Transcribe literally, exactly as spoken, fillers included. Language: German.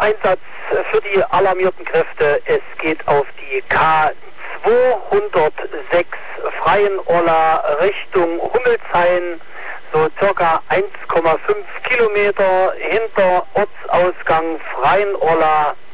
Einsatz für die alarmierten Kräfte. Es geht auf die K zweihundertsechs Freienurla Richtung Hummelshain, so circa eins Komma fünf Kilometer hinter Ortsausgang Freienurla